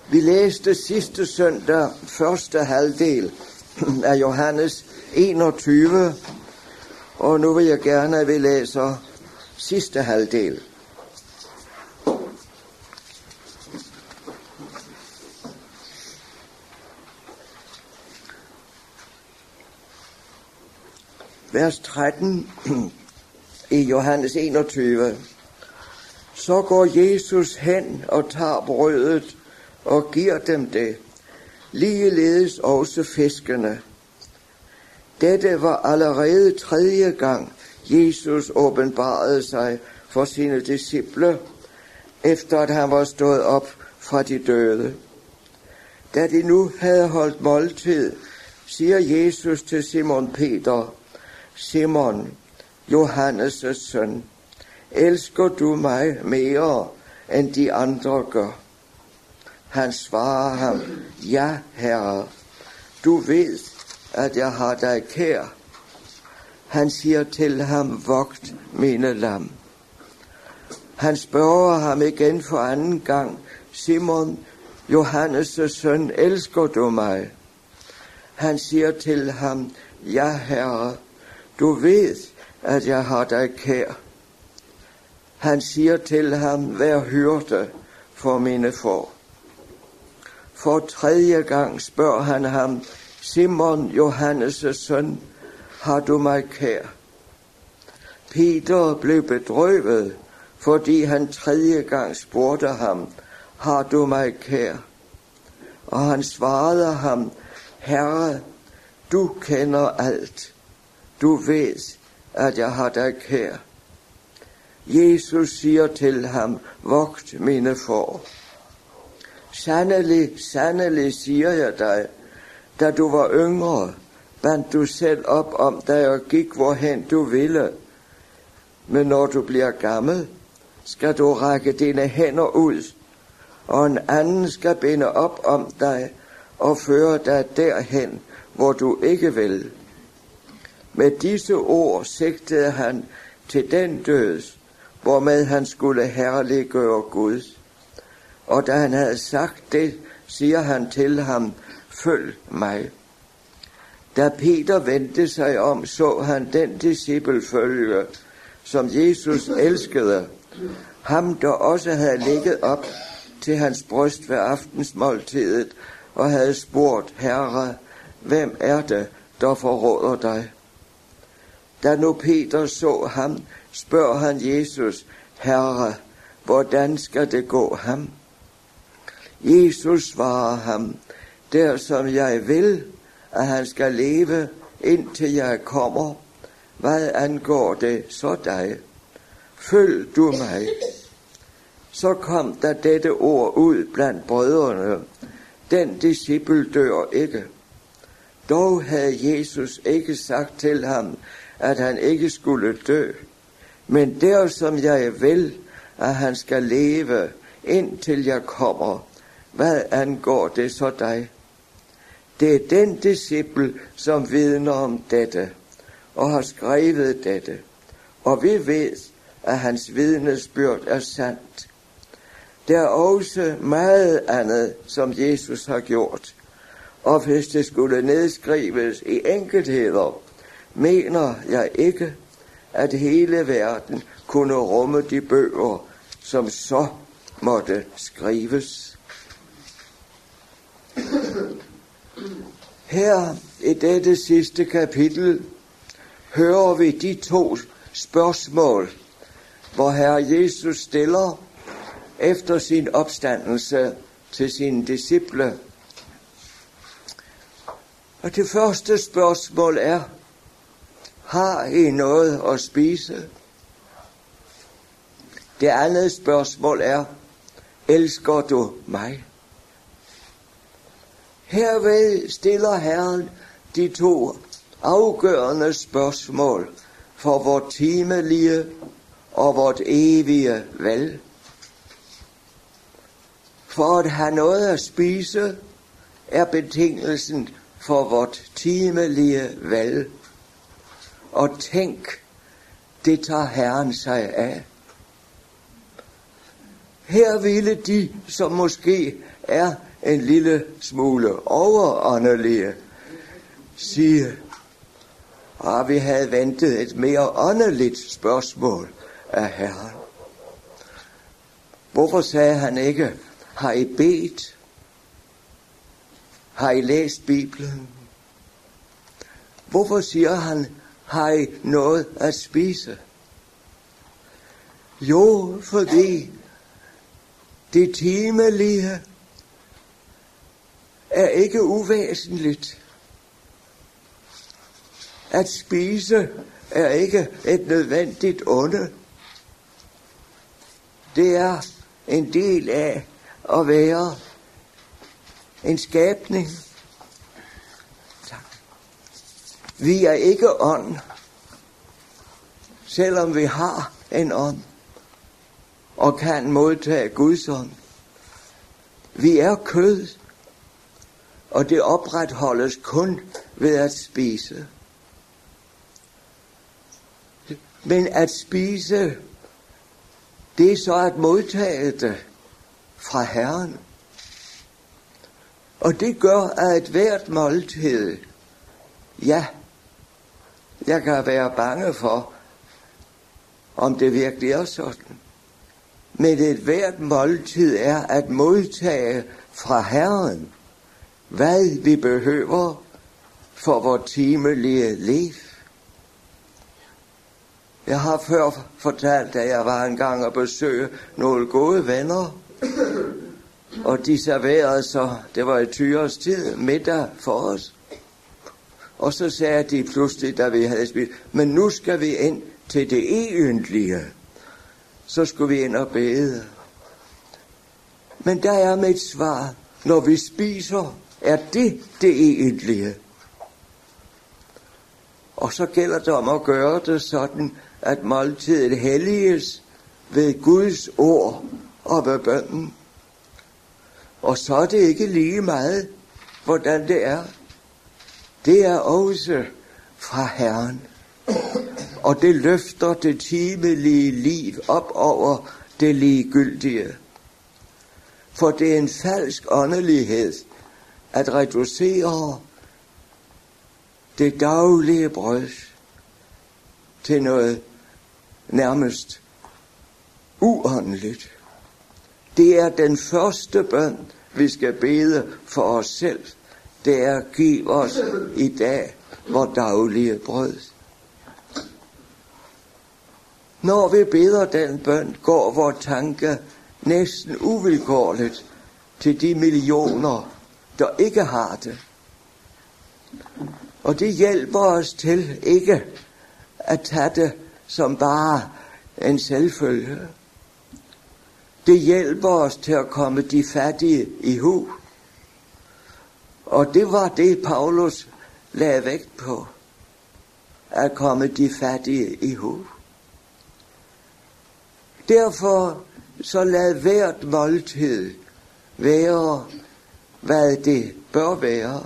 Vi læste sidste søndag første halvdel af Johannes 21, og nu vil jeg gerne, at vi læser sidste halvdel. Vers 13 i Johannes 21. Så går Jesus hen og tager brødet og giver dem det, ligeledes også fiskene. Dette var allerede 3. gang, Jesus åbenbarede sig for sine disciple, efter at han var stået op fra de døde. Da de nu havde holdt måltid, siger Jesus til Simon Peter: Simon, Johannes' søn, elsker du mig mere end de andre gør? Han svarer ham: Ja, Herre, du ved, at jeg har dig kær. Han siger til ham: Vogt mine lam. Han spørger ham igen for anden gang: Simon, Johannes' søn, elsker du mig? Han siger til ham: Ja, Herre, du ved, at jeg har dig kær. Han siger til ham: Vær hyrde for mine får. For 3. gang spørger han ham: Simon, Johannes' søn, har du mig kær? Peter blev bedrøvet, fordi han 3. gang spurgte ham: Har du mig kær? Og han svarede ham: Herre, du kender alt. Du ved, at jeg har dig kær. Jesus siger til ham: Vogt mine får. Sandelig, sandelig siger jeg dig, da du var yngre, bandt du selv op om dig og gik hvorhen du ville. Men når du bliver gammel, skal du række dine hænder ud, og en anden skal binde op om dig og føre dig derhen, hvor du ikke vil. Med disse ord sigtede han til den død, hvormed han skulle herliggøre Gud. Og da han havde sagt det, siger han til ham: Følg mig. Da Peter vendte sig om, så han den discipelfølge, som Jesus elskede, ham der også havde ligget op til hans bryst ved aftensmåltidet, og havde spurgt: Herre, hvem er det, der forråder dig? Da nu Peter så ham, spørger han Jesus: Herre, hvordan skal det gå ham? Jesus svarer ham: Der som jeg vil, at han skal leve, indtil jeg kommer, hvad angår det så dig? Følg du mig. Så kom der dette ord ud blandt brødrene: Den disciple dør ikke. Dog havde Jesus ikke sagt til ham, at han ikke skulle dø. Men der som jeg vil, at han skal leve, indtil jeg kommer, hvad angår det så dig? Det er den disciple, som vidner om dette, og har skrevet dette, og vi ved, at hans vidnesbyrd er sandt. Der er også meget andet, som Jesus har gjort, og hvis det skulle nedskrives i enkeltheder, mener jeg ikke, at hele verden kunne rumme de bøger, som så måtte skrives. Her i dette sidste kapitel hører vi de 2 spørgsmål, hvor Herre Jesus stiller efter sin opstandelse til sine disciple. Og det første spørgsmål er: Har I noget at spise? Det andet spørgsmål er: Elsker du mig? Herved stiller Herren de 2 afgørende spørgsmål for vort timelige og vort evige valg. For at have noget at spise er betingelsen for vort timelige valg. Og tænk, det tager Herren sig af. Her ville de, som måske er en lille smule overåndelige, sige, at vi havde ventet et mere åndeligt spørgsmål af Herren. Hvorfor sagde han ikke, har I bedt? Har I læst Bibelen? Hvorfor siger han, har I noget at spise? Jo, fordi det timelige er ikke uvæsentligt. At spise er ikke et nødvendigt onde. Det er en del af at være en skabning. Vi er ikke ånd, selvom vi har en ånd og kan modtage Guds ånd. Vi er kød, og det opretholdes kun ved at spise. Men at spise, det er så at modtage det fra Herren. Og det gør, at et hvert måltid, ja, jeg kan være bange for, om det virkelig er sådan. Men et hvert måltid er at modtage fra Herren, hvad vi behøver for vores timelige liv. Jeg har før fortalt, at jeg var engang at besøge nogle gode venner, og de serverede så, det var i Tyres tid, middag for os. Og så sagde de pludselig, da vi havde spist, men nu skal vi ind til det egentlige. Så skulle vi ind og bede. Men der er mit svar, når vi spiser, er det egentlige. Og så gælder det om at gøre det sådan, at måltidet helliges ved Guds ord og ved bønnen. Og så er det ikke lige meget, hvordan det er. Det er også fra Herren. Og det løfter det timelige liv op over det ligegyldige. For det er en falsk åndelighed at reducere det daglige brød til noget nærmest uåndeligt. Det er den første bøn, vi skal bede for os selv. Det er at give os i dag vores daglige brød. Når vi beder den bøn, går vores tanke næsten uvilkårligt til de millioner, der ikke har det. Og det hjælper os til ikke at tage det som bare en selvfølge. Det hjælper os til at komme de fattige i hu. Og det var det, Paulus lagde vægt på. At komme de fattige i hu. Derfor så lad hvert måltid være, hvad det bør være.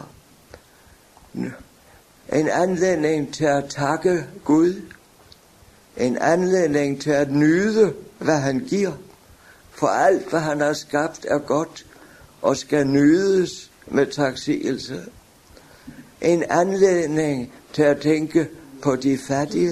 En anledning til at takke Gud. En anledning til at nyde, hvad han giver. For alt, hvad han har skabt, er godt og skal nydes med taksigelse. En anledning til at tænke på de fattige.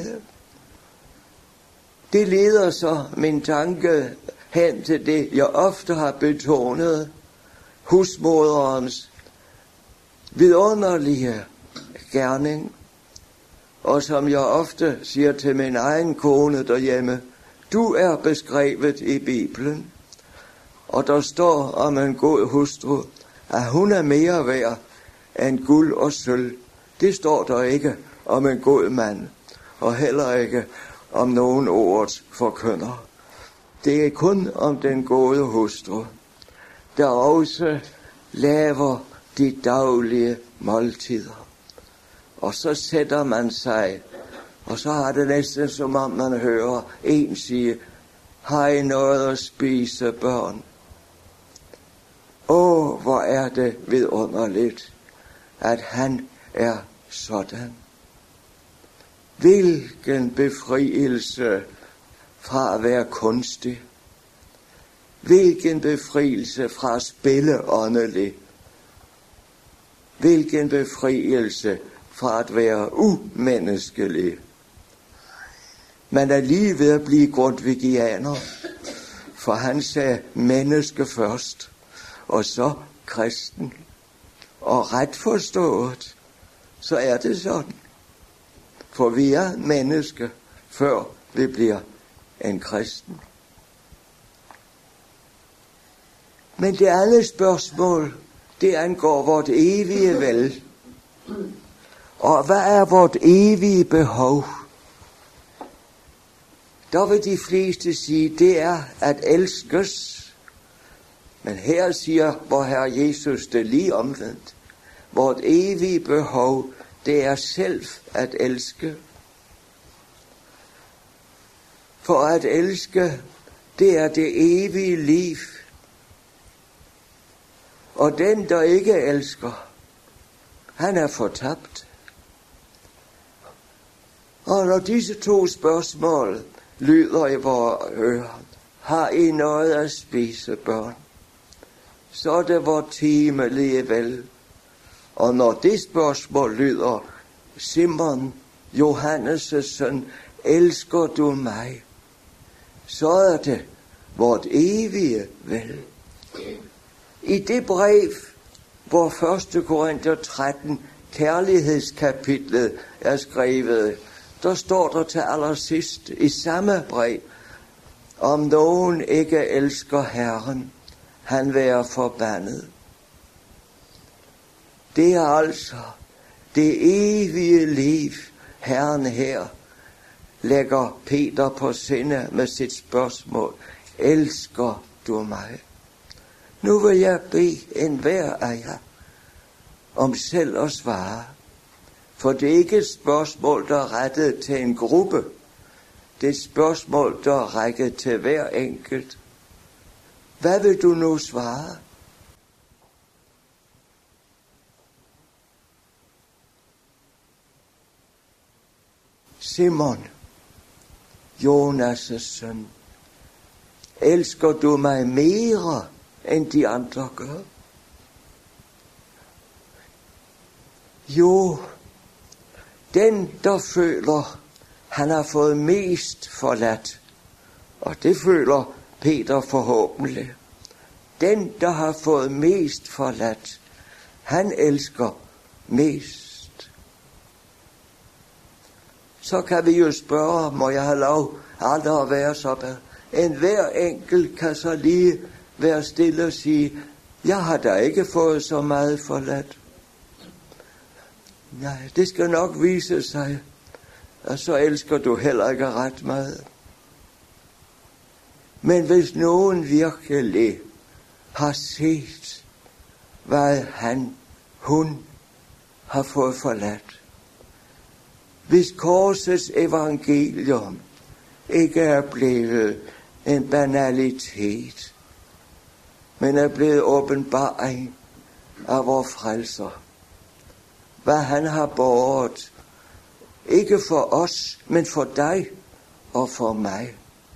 Det leder så min tanke hen til det, jeg ofte har betonet, husmoderens vidunderlige gerning, og som jeg ofte siger til min egen kone derhjemme, du er beskrevet i Bibelen, og der står om en god hustru, at hun er mere værd end guld og sølv. Det står der ikke om en god mand, og heller ikke om nogen ordets forkynder. Det er kun om den gode hustru, der også laver de daglige måltider. Og så sætter man sig, og så har det næsten som om man hører en sige, har I noget at spise, børn? Åh, hvor er det vidunderligt, at han er sådan. Hvilken befrielse fra at være kunstig. Hvilken befrielse fra at spille åndelig. Hvilken befrielse fra at være umenneskelig. Man er lige ved at blive grundtvigianer, for han sagde menneske først, og så kristen. Og ret forstået, så er det sådan. For vi er menneske, før vi bliver en kristen. Men det andet spørgsmål, det angår vort evige vel. Og hvad er vort evige behov? Der vil de fleste sige, det er at elskes. Men her siger vor Herre Jesus det lige omvendt. Vort evige behov, det er selv at elske. For at elske, det er det evige liv. Og den, der ikke elsker, han er fortabt. Og når disse to spørgsmål lyder i vores ører, har I noget at spise, børn? Så er det vor time alligevel. Og når det spørgsmål lyder, Simon, Johannes' søn, elsker du mig? Så er det vort evige vel. I det brev, hvor 1. Korinther 13, kærlighedskapitlet er skrevet, der står der til allersidst i samme brev, om nogen ikke elsker Herren, han være forbandet. Det er altså det evige liv, Herren her lægger Peter på sinde med sit spørgsmål. Elsker du mig? Nu vil jeg bede enhver af jer om selv at svare. For det er ikke et spørgsmål, der er rettet til en gruppe. Det er et spørgsmål, der er rettet til hver enkelt. Hvad vil du nu svare? Simon, Jonas' søn, elsker du mig mere, end de andre gør? Jo, den, der føler, han har fået mest forladt, og det føler Peter forhåbentlig. Den, der har fået mest forladt, han elsker mest. Så kan vi jo spørge, må jeg have lov aldrig at være sådan? En hver enkelt kan så lige være stille og sige, jeg har da ikke fået så meget forladt. Nej, det skal nok vise sig, og så elsker du heller ikke ret meget. Men hvis nogen virkelig har set, hvad hun har fået forladt, hvis korsets evangelium ikke er blevet en banalitet, men er blevet åbenbaring af vor frelser, hvad han har båret, ikke for os, men for dig og for mig.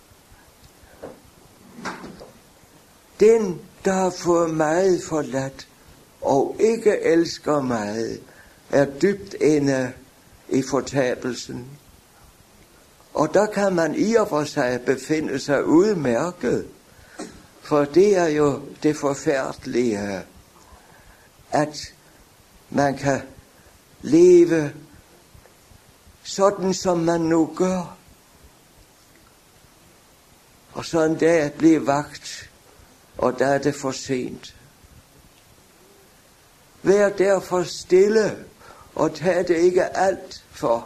Den, der har fået meget forladt og ikke elsker meget, er dybt inde i fortabelsen. Og der kan man i og for sig befinde sig udmærket, for det er jo det forfærdelige, at man kan leve sådan, som man nu gør, og så en dag blive vagt, og der er det for sent. Vær derfor stille, og tag det ikke alt for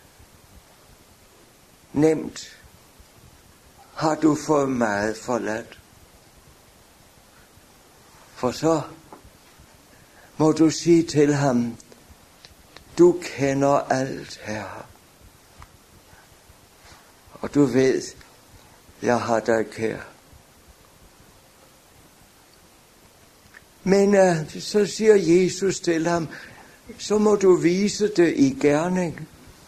nemt. Har du fået meget forladt? For så må du sige til ham, du kender alt, Herre. Og du ved, jeg har dig kær. Men så siger Jesus til ham, så må du vise det i gerning.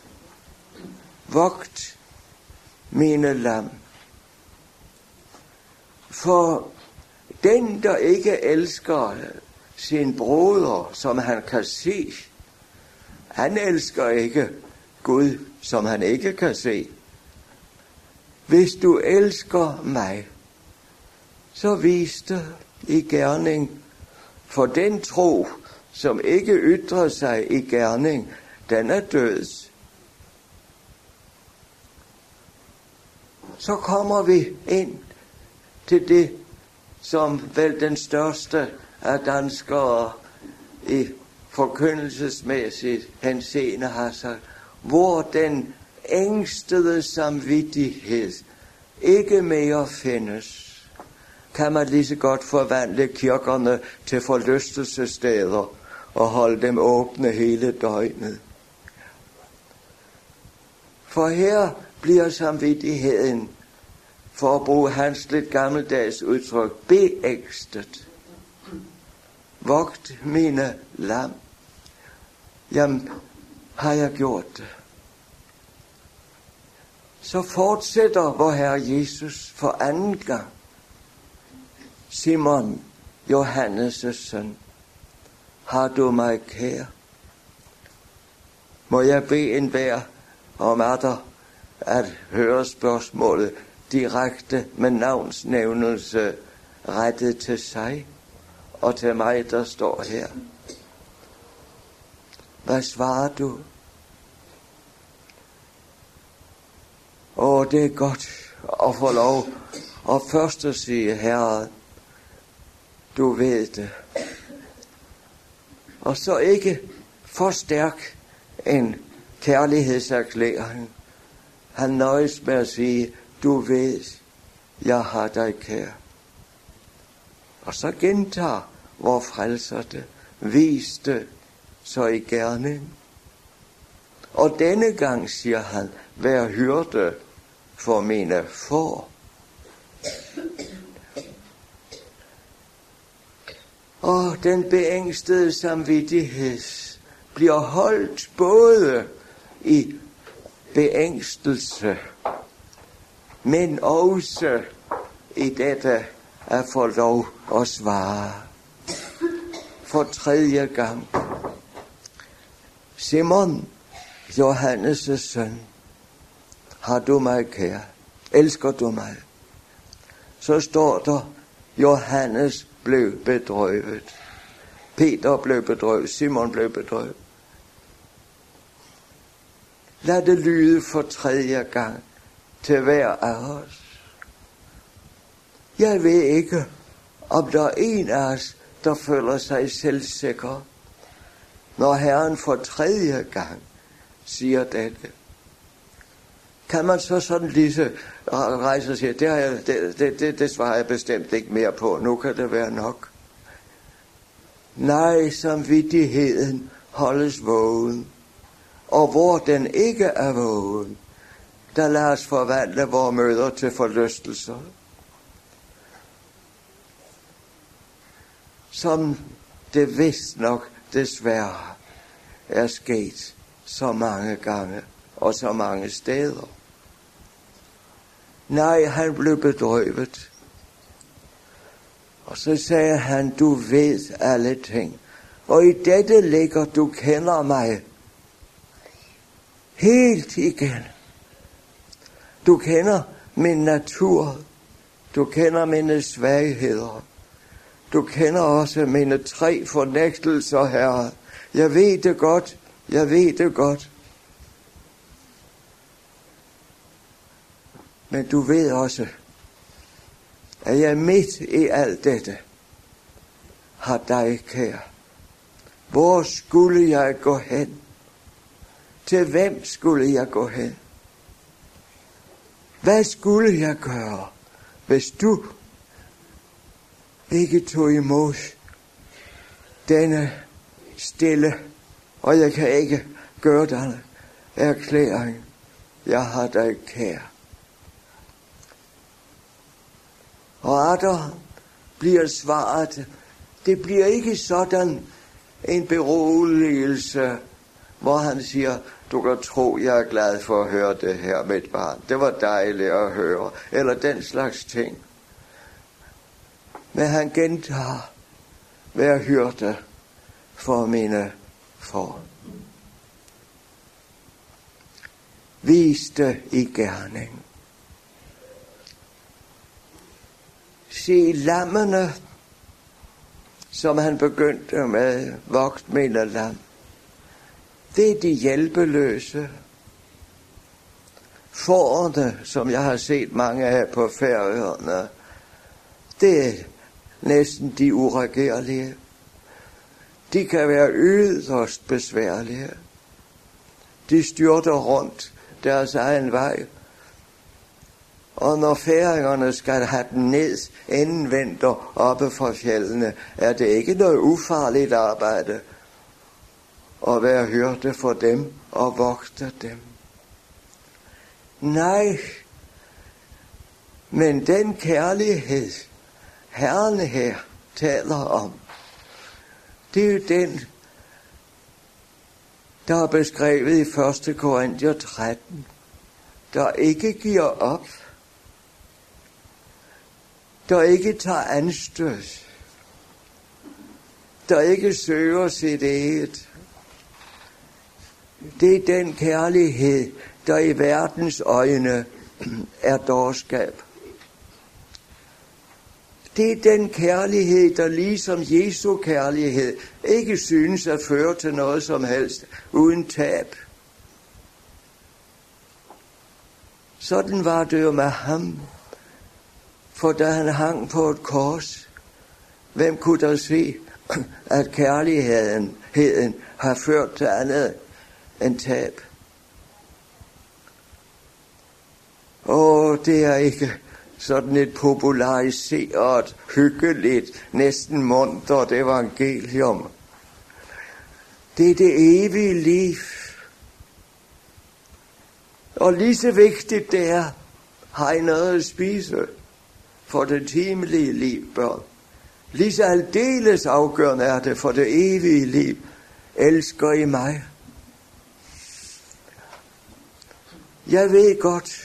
Vogt mine lam. For den, der ikke elsker sin broder, som han kan se. Han elsker ikke Gud, som han ikke kan se. Hvis du elsker mig, så vis det i gerning. For den tro, som ikke ytrer sig i gerning, den er død. Så kommer vi ind til det, som vel den største af danskere i forkyndelsesmæssigt henseende har sagt, hvor den ængstede samvittighed ikke mere findes, kan man lige så godt forvandle kirkerne til forlystelsessteder og holde dem åbne hele døgnet. For her bliver samvittigheden, for at bruge hans lidt gammeldags udtryk, beængstet. Vogt mine lam. Jamen, har jeg gjort det? Så fortsætter vor Herre Jesus for anden gang. Simon, Johannes' søn, har du mig kær? Må jeg bede enhver om at høre spørgsmålet direkte med navnsnævnelse rettet til sig og til mig, der står her. Hvad svarer du? Det er godt at få lov at først at sige, Herre, du ved det. Og så ikke forstærk en kærlighedserklæring. Han nøjes med at sige, du ved, jeg har dig kær. Og så gentager vor frelser det, vis det så i gerning. Og denne gang, siger han, vær hyrde for mine får. Og den beængstede samvittighed bliver holdt både i beængstelse, men også i dette at få lov at svare. For tredje gang. Simon, Johannes' søn, har du mig kær? Elsker du mig? Så står der, Johannes blev bedrøvet. Peter blev bedrøvet. Simon blev bedrøvet. Lad det lyde for tredje gang til hver af os. Jeg ved ikke, om der er en af os, der føler sig selvsikker, når Herren for tredje gang siger dette. Kan man så sådan lige rejse og sige, det svarer jeg bestemt ikke mere på, nu kan det være nok. Nej, samvittigheden holdes vågen, og hvor den ikke er vågen, der lader os forvandle vores møder til forlystelser. Som det vist nok desværre er sket så mange gange og så mange steder. Nej, han blev bedrøvet. Og så sagde han, du ved alle ting. Og i dette ligger, du kender mig helt igen. Du kender min natur. Du kender mine svagheder. Du kender også mine 3 fornægtelser, Herre. Jeg ved det godt. Jeg ved det godt. Men du ved også, at jeg midt i alt dette har dig kær. Hvor skulle jeg gå hen? Til hvem skulle jeg gå hen? Hvad skulle jeg gøre, hvis du ikke tog imod denne stille, og jeg kan ikke gøre den erklæring, jeg har dig kær. Og der bliver svaret, det bliver ikke sådan en beroligelse, hvor han siger, du kan tro, jeg er glad for at høre det her, mit barn. Det var dejligt at høre, eller den slags ting. Men han gentager, være hyrde for mine får. Vis det i gerning. Se lammene, som han begyndte med, vogt mine lam. Det er de hjælpeløse. Fårene, som jeg har set mange af på Færøerne, det er næsten de uregerlige. De kan være yderst besværlige. De styrter rundt deres egen vej. Og når færingerne skal have den ned, inden venter oppe fra fjellene, er det ikke noget ufarligt arbejde at være hyrde for dem og vogte dem. Nej, men den kærlighed, Herren her taler om, det er jo den, der er beskrevet i 1. Korinther 13, der ikke giver op, der ikke tager anstød, der ikke søger sit eget. Det er den kærlighed, der i verdens øjne er dårskab. Det er den kærlighed, der ligesom Jesu kærlighed ikke synes at føre til noget som helst uden tab. Sådan var det jo med ham. For da han hang på et kors, hvem kunne der se, at kærligheden har ført til andet end tab? Det er ikke sådan et populariseret, hyggeligt, næsten muntert evangelium. Det er det evige liv. Og lige så vigtigt det er, har I noget at spise for det timelige liv, børn. Lige så aldeles afgørende er det for det evige liv. Elsker I mig? Jeg ved godt,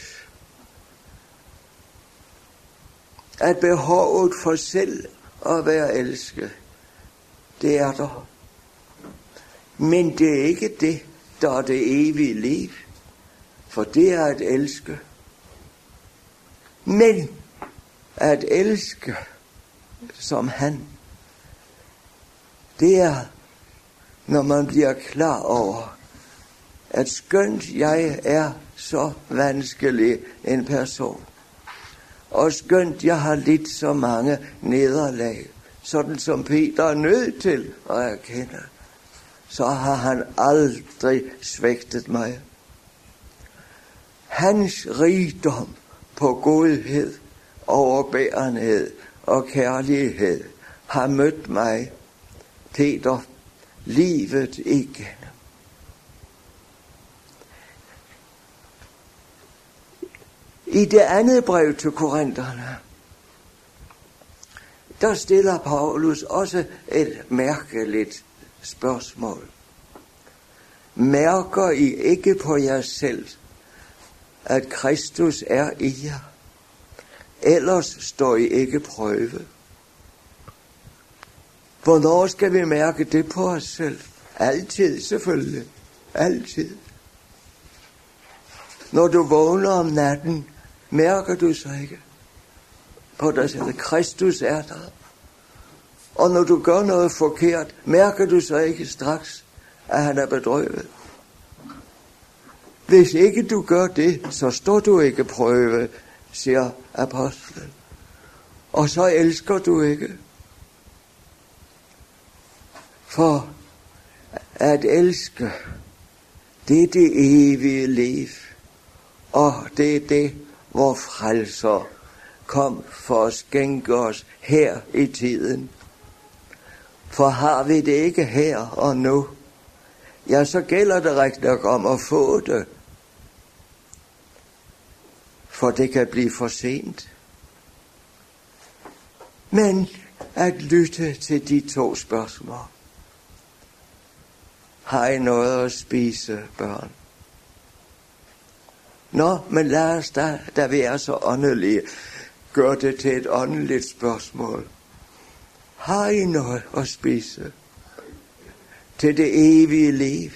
at behovet for selv at være elsket, det er der. Men det er ikke det, der er det evige liv. For det er at elske. Men at elske som han, det er, når man bliver klar over, at skønt jeg er så vanskelig en person, og skønt jeg har lidt så mange nederlag, sådan som Peter er nødt til at erkende, så har han aldrig svigtet mig. Hans rigdom på godhed, overbærenhed og kærlighed har mødt mig, Peter, livet igennem. I det andet brev til korinterne, der stiller Paulus også et mærkeligt spørgsmål. Mærker I ikke på jer selv, at Kristus er i jer? Ellers står I ikke prøve. Hvornår skal vi mærke det på os selv? Altid, selvfølgelig. Altid. Når du vågner om natten, mærker du så ikke på dig selv, at Kristus er der? Og når du gør noget forkert, mærker du så ikke straks, at han er bedrøvet? Hvis ikke du gør det, så står du ikke prøve, siger apostlen. Og så elsker du ikke. For at elske, det er det evige liv. Og det er det, hvor frelser kom for at skænke os her i tiden. For har vi det ikke her og nu, ja, så gælder det rigtig nok om at få det. For det kan blive for sent. Men at lytte til de to spørgsmål. Har I noget at spise, børn? Nå, men lad os da vi er så åndelige, gør det til et åndeligt spørgsmål. Har I noget at spise til det evige liv?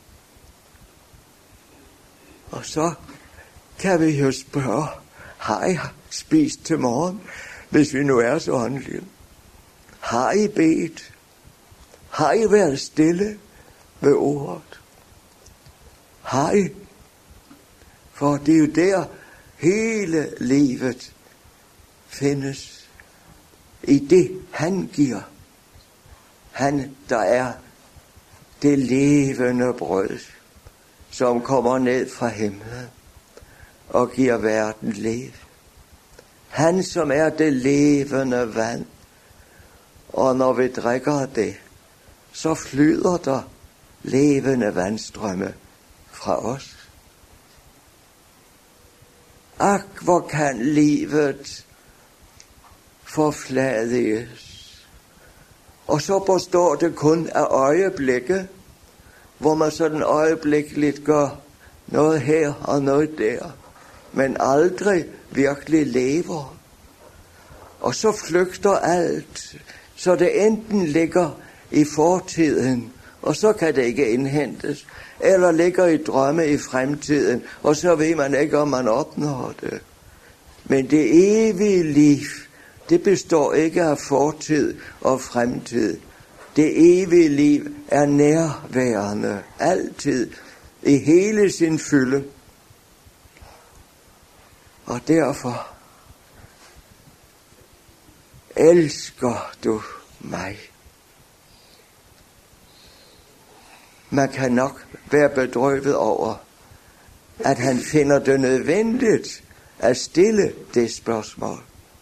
Og så kan vi jo spørge, har I spist til morgen, hvis vi nu er så åndelige? Har I bedt? Har I været stille ved ordet? Har I? For det er jo der hele livet findes. I det han giver. Han, der er det levende brød, som kommer ned fra himlen og giver verden liv. Han, som er det levende vand. Og når vi drikker det, så flyder der levende vandstrømme fra os. Ak, hvor kan livet forfladiges. Og så består det kun af øjeblikke, hvor man sådan øjeblikkeligt gør noget her og noget der, men aldrig virkelig lever. Og så flygter alt, så det enten ligger i fortiden, og så kan det ikke indhentes, eller ligger i drømme i fremtiden, og så ved man ikke, om man opnår det. Men det evige liv, det består ikke af fortid og fremtid. Det evige liv er nærværende, altid, i hele sin fylde. Og derfor elsker du mig. Man kan nok være bedrøvet over, at han finder det nødvendigt at stille det spørgsmål.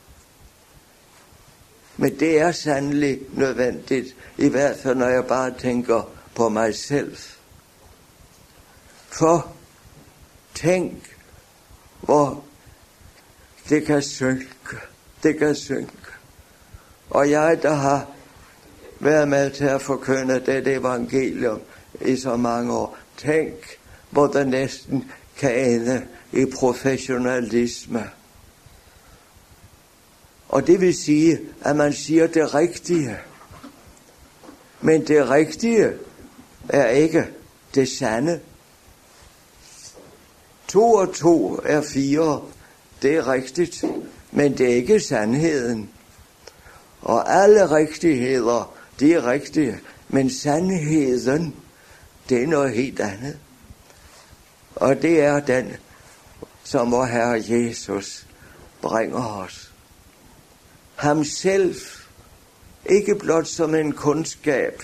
Men det er sandelig nødvendigt, i hvert fald når jeg bare tænker på mig selv. For tænk, hvor det kan synke. Og jeg, der har været med til at forkynde det evangelium i så mange år, tænk, hvor det næsten kan ende i professionalisme. Og det vil sige, at man siger det rigtige. Men det rigtige er ikke det sande. 2 og 2 er 4. Det er rigtigt, men det er ikke sandheden. Og alle rigtigheder, de er rigtige, men sandheden, det er noget helt andet. Og det er den, som vor Herre Jesus bringer os. Ham selv, ikke blot som en kundskab,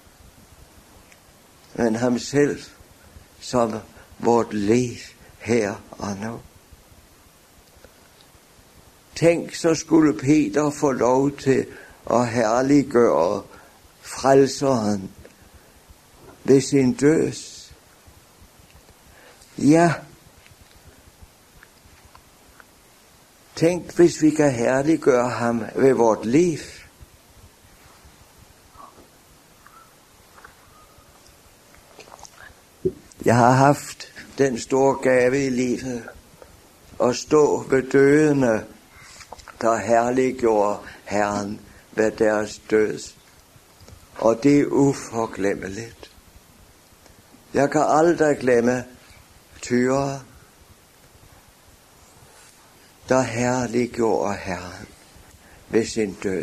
men ham selv som vort liv her og nu. Tænk, så skulle Peter få lov til at herliggøre frelseren ved sin død. Ja, tænk, hvis vi kan herliggøre ham ved vort liv. Jeg har haft den store gave i livet at stå ved dødende, der herliggjorde Herren ved deres død. Og det er uforglemmeligt. Jeg kan aldrig glemme Tyre, der herliggjorde Herren ved sin død.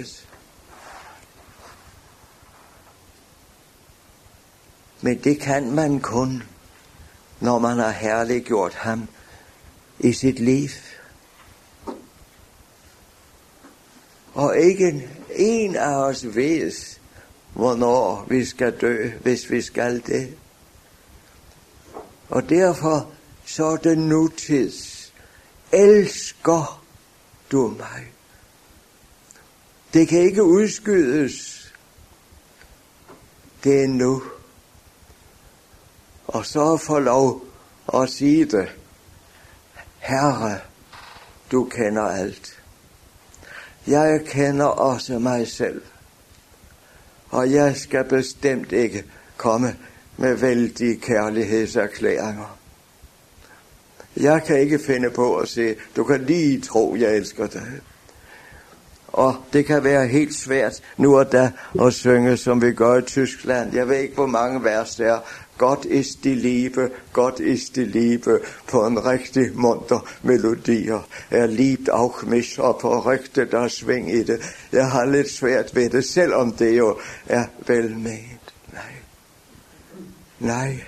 Men det kan man kun, når man har herliggjort ham i sit liv. Og ikke en af os ved, hvornår vi skal dø, hvis vi skal det. Og derfor så er det nutids. Elsker du mig? Det kan ikke udskydes. Det er nu. Og så få lov at sige det. Herre, du kender alt. Jeg kender også mig selv. Og jeg skal bestemt ikke komme med vældige kærlighedserklæringer. Jeg kan ikke finde på at sige, du kan lige tro, jeg elsker dig. Og det kan være helt svært nu og da at synge, som vi gør i Tyskland. Jeg ved ikke, hvor mange vers det er. Gott ist die Liebe, Gott ist die Liebe, på en rigtig munter melodier. Liebt auch mich, og på rigtig der sving i det. Jeg har lidt svært ved det, selvom det jo er velment. Nej.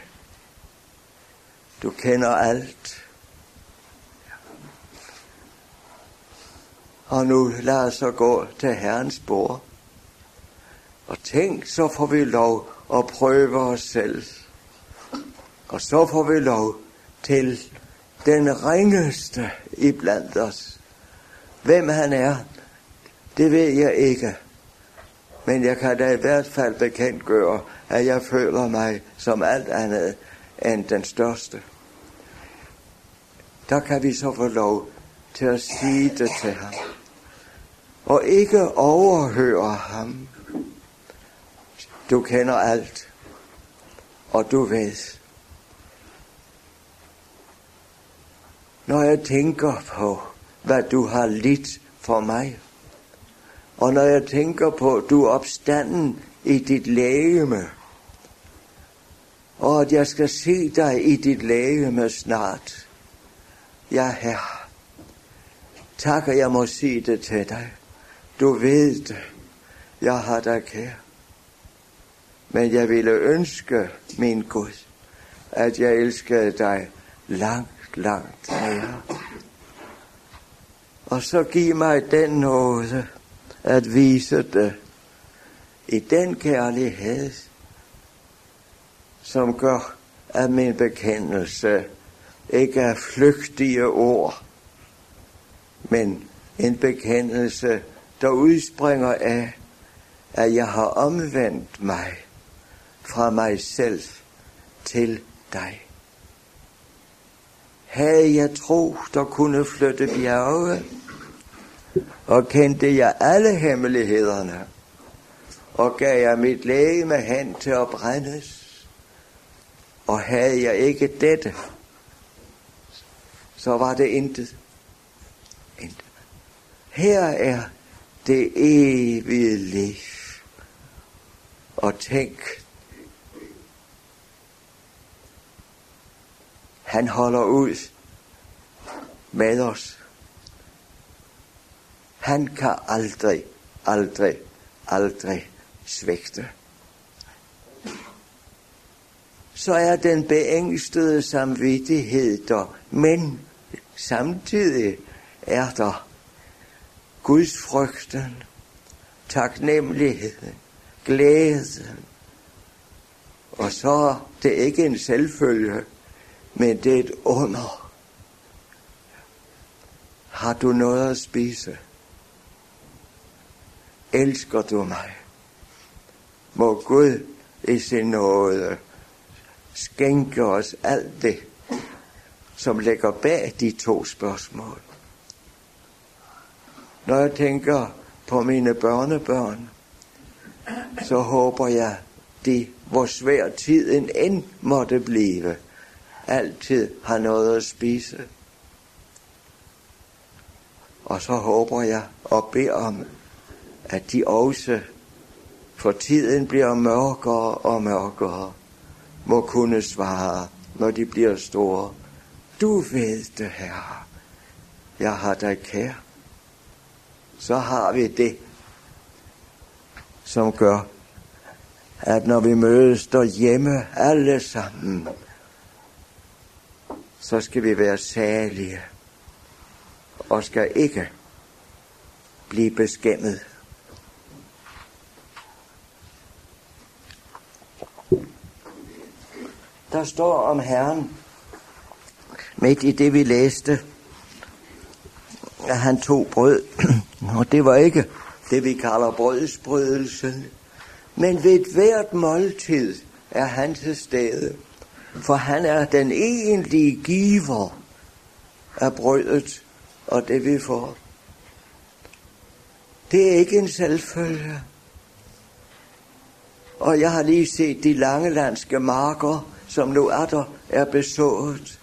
Du kender alt. Og nu lad os så gå til Herrens bord. Og tænk, så får vi lov at prøve os selv. Og så får vi lov til den ringeste iblandt os. Hvem han er, det ved jeg ikke. Men jeg kan da i hvert fald bekendtgøre, at jeg føler mig som alt andet end den største. Der kan vi så få lov til at sige det til ham. Og ikke overhøre ham. Du kender alt. Og du ved. Når jeg tænker på, hvad du har lidt for mig, og når jeg tænker på, at du er opstanden i dit legeme, og at jeg skal se dig i dit legeme snart. Ja, Herre, tak, at jeg må sige det til dig. Du ved det. Jeg har dig kær. Men jeg ville ønske, min Gud, at jeg elskede dig langt mere. Og så giv mig den nåde at vise det i den kærlighed, som gør, at min bekendelse ikke er flygtige ord, men en bekendelse, der udspringer af, at jeg har omvendt mig fra mig selv til dig. Havde jeg tro, der kunne flytte bjerge, og kendte jeg alle hemmelighederne, og gav jeg mit legeme hen til at brændes, og havde jeg ikke dette, så var det intet. Her er det evige liv. Og tænk, han holder ud med os. Han kan aldrig svigte. Så er den beængstede samvittighed der, men samtidig er der Guds frygten, taknemmeligheden, glæden. Og så er det ikke en selvfølge, men det er et under. Har du noget at spise? Elsker du mig? Må Gud i sin nåde skænke os alt det, som ligger bag de to spørgsmål. Når jeg tænker på mine børnebørn, så håber jeg, hvor svær tiden end måtte blive, altid har noget at spise. Og så håber jeg og beder om, at de også, for tiden bliver mørkere og mørkere, må kunne svare, når de bliver store. Du ved det, Herre. Jeg har dig kær. Så har vi det, som gør, at når vi mødes derhjemme alle sammen, så skal vi være salige og skal ikke blive beskæmmet. Der står om Herren, midt i det vi læste, at han tog brød, og det var ikke det vi kalder brødsbrydelsen, men ved et hvert måltid er han til stede, for han er den egentlige giver af brødet og det vi får. Det er ikke en selvfølge. Og jeg har lige set de langelandske marker, som nu er besået.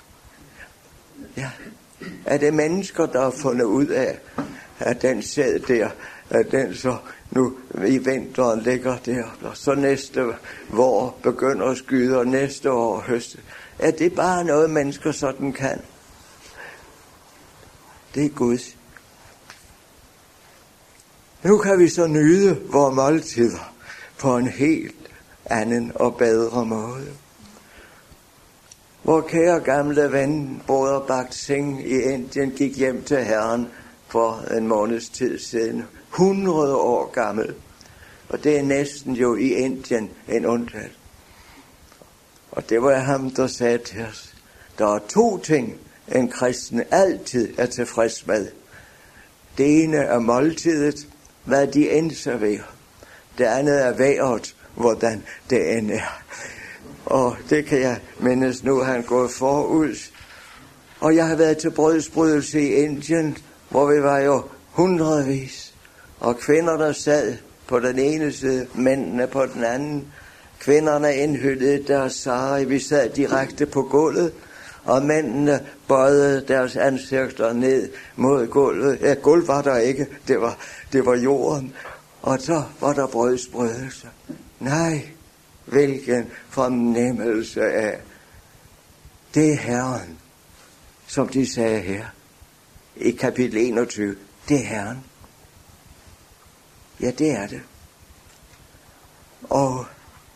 Ja, er det mennesker, der har fundet ud af, at den sæd der at den så nu i vinteren ligger der, og så næste vår begynder at skyde, og næste år høste. Er det bare noget, mennesker sådan kan? Det er Guds. Nu kan vi så nyde vores måltider på en helt anden og bedre måde. Vor kære gamle ven, Broder Bhakt Singh i Indien, gik hjem til Herren for en måneds tid siden. 100 år gammel. Og det er næsten jo i Indien en undtagelse. Og det var ham, der sagde til os, der er 2 ting, en kristen altid er tilfreds med. Det ene er måltidet, hvad de end serverer. Det andet er vejret, hvordan det end er. Og det kan jeg mindes nu, han går forud. Og jeg har været til brødsbrydelse i Indien, hvor vi var jo hundredvis. Og kvinderne sad på den ene side, mændene på den anden. Kvinderne indhyldede deres sari, vi sad direkte på gulvet. Og mændene bøjede deres ansigter ned mod gulvet. Ja, gulv var der ikke, det var jorden. Og så var der brødsbrydelse. Nej, hvilken fornemmelse af. Det er Herren, som de sagde her i kapitel 21. Det er Herren. Ja, det er det. Og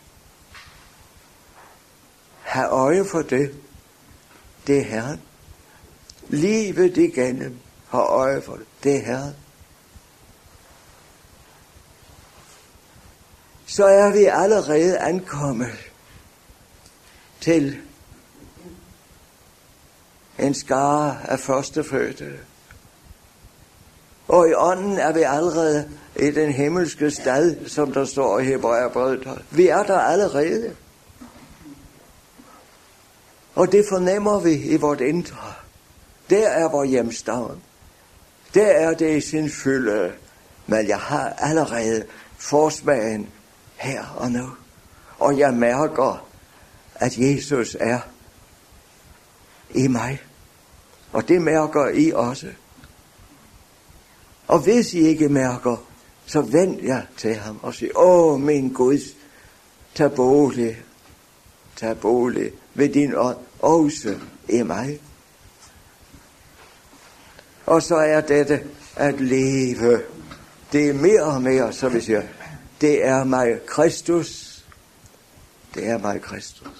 have øje for det. Det er Herren. Livet igennem har øje for det. Det er Herren. Så er vi allerede ankommet til en skare af førstefødte. Og i ånden er vi allerede i den himmelske stad, som der står i Hebræerbrevet. Vi er der allerede. Og det fornemmer vi i vort indre. Der er vores hjemstavn. Der er det i sin fylde. Men jeg har allerede forsmagen her og nu. Og jeg mærker, at Jesus er i mig. Og det mærker I også. Og hvis I ikke mærker, så vend jer til ham og sig, åh min Gud, tag bolig ved din ånd, også i mig. Og så er dette at leve. Det er mere og mere, så vi siger, det er mig Kristus. Det er mig Kristus.